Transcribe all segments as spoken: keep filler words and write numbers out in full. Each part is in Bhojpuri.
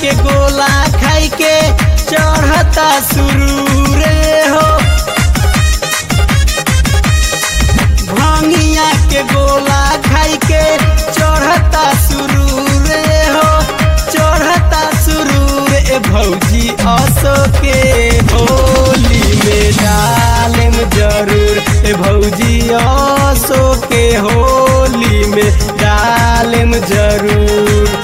के गोला खाई के चढ़ता सुरूर हो। भांगिया के गोला खाई के चढ़ता सुरूर हो, चढ़ता सुरूर। ए भौजी असो के होली में डालेम जरूर, ए भौजी असो के होली में डालेम जरूर।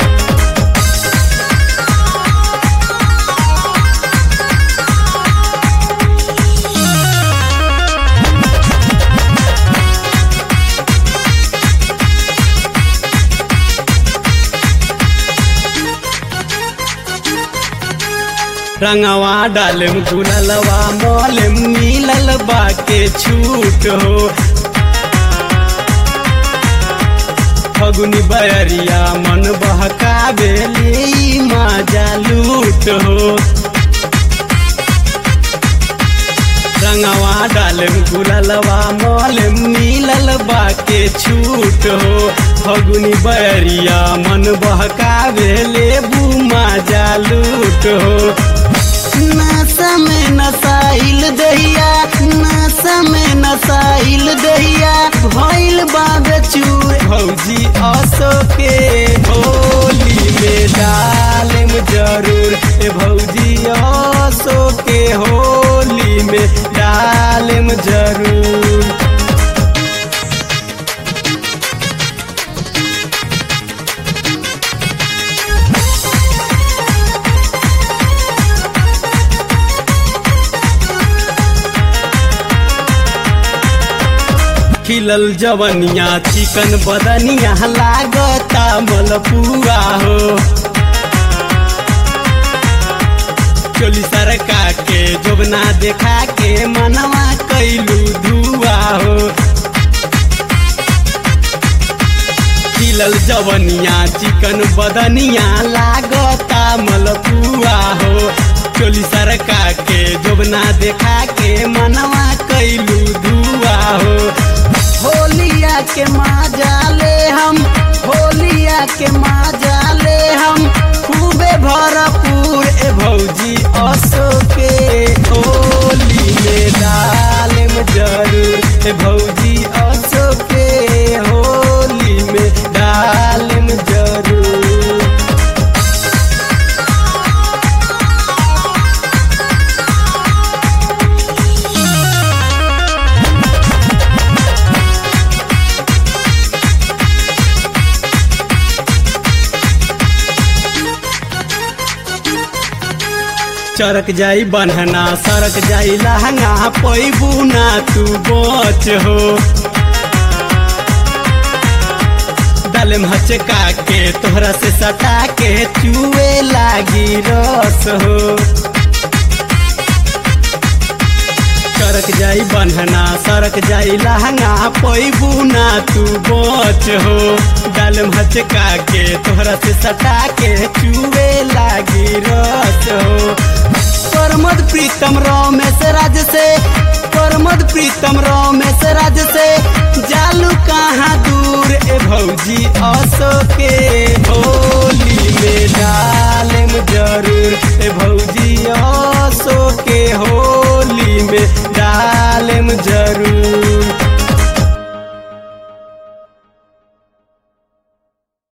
रंगवा डालेम गुललवा मोलेम मिलल बाके छूट हो। फगुनी बयरिया मन बहकावेली माजा लूट हो। रंगवा डालेम गुललवा मोलेम मिलल बाके छूट हो। फगुनी बयरिया मन बहकावेले माजा लूट हो। नशा में नसाइल दहिया, नशा में नसाइल दहिया भइल बाबे चूर। भौजी असो के होली में डालेम जरूर, ए भौजी असो के होली में डालेम जरूर। खिलल जवनिया चिकन बदनिया लागता मलपुआ हो। चोली सरका के जोबना देखा के मनवा कैलू धुआ हो। खिलल जवनिया चिकन बदनिया लागता मलपुआ हो। चोली सरका के जोबना देखा के मनवा कैलू धुआ हो। होलिया के माजा ले हम, होलिया के माजा ले हम खूबे भरपूर। ए भौजी असो के होली में डालेम जरूर, ए भौजी असो के होली में डालेम जरूर। चरक जाई बन्हना सरक जाई लहंगा पैबू ना तू बच हो। डालेम हचका के तोहरा से सटा के चुए लागी रस हो। चरक जाई बन्हना सरक जाई लहंगा पैबू ना तू बच हो। डालेम हचका के तोहरा से सटा के चुए लागी रस हो। परमद प्रीतम रमेश राज से, परमद प्रीतम रमेश राज से जालू कहाँ दूर। ए भौजी असो के होली में डालेम जरूर, ए भौजी